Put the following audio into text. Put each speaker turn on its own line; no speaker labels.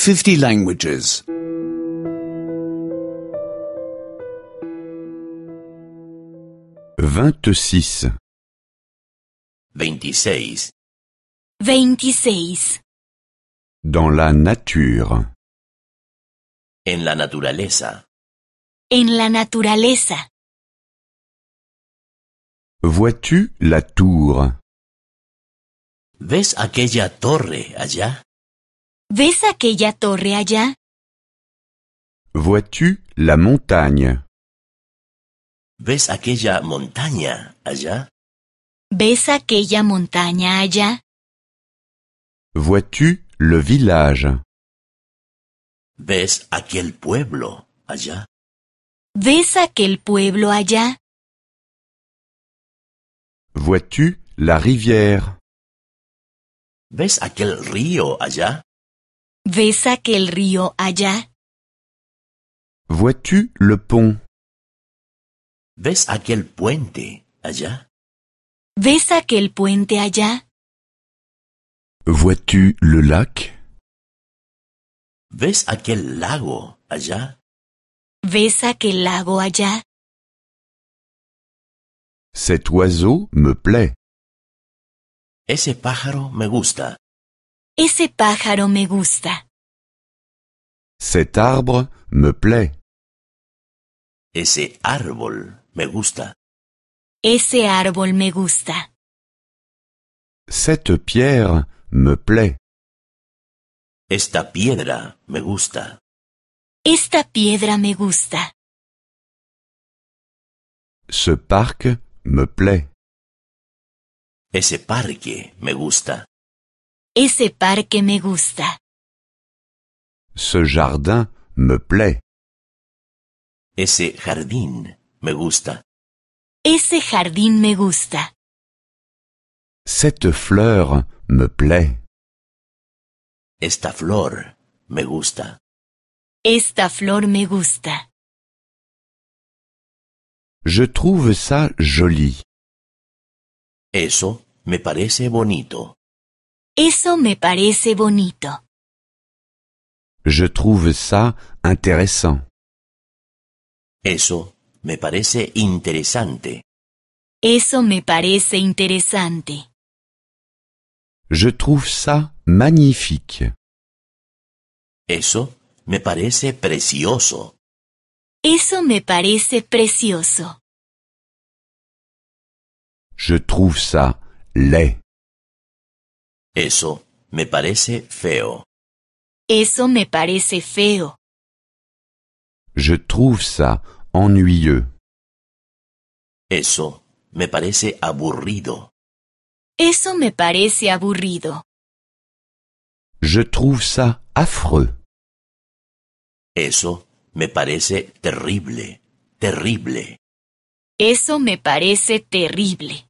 50 languages.
26.
26.
26.
Dans la nature.
En la naturaleza.
En la naturaleza.
Vois-tu la tour?
¿Ves aquella torre allá?
¿Ves aquella torre allá?
Vois-tu la montagne?
¿Ves aquella montaña allá?
¿Ves aquella montaña allá?
Vois-tu le village?
¿Ves aquel pueblo allá?
¿Ves aquel pueblo allá?
Vois-tu la rivière?
¿Ves aquel río allá?
¿Ves aquel río allá?
Vois-tu le pont?
¿Ves aquel puente allá?
¿Ves aquel puente allá?
Vois-tu le lac?
¿Ves aquel lago allá?
¿Ves aquel lago allá?
Cet oiseau me plaît.
Ese pájaro me gusta.
Ese pájaro me gusta.
Cet arbre me plaît.
Ese árbol me gusta.
Ese árbol me gusta.
Cette pierre me plaît.
Esta piedra me gusta.
Esta piedra me gusta.
Ce parc me plaît.
Ese parque me gusta.
Ese parque me gusta.
Ce jardin me plaît.
Ese jardín me gusta.
Ese jardín me gusta.
Cette fleur me plaît.
Esta flor me gusta.
Esta flor me gusta.
Je trouve ça joli.
Eso me parece bonito.
Eso me parece bonito.
Je trouve ça intéressant.
Eso me parece interesante.
Eso me parece interesante.
Je trouve ça magnifique.
Eso me parece precioso.
Eso me parece precioso.
Je trouve ça laid.
Eso me parece feo.
Eso me parece feo.
Je trouve ça ennuyeux.
Eso me parece aburrido.
Eso me parece aburrido.
Je trouve ça affreux.
Eso me parece terrible, terrible.
Eso me parece terrible.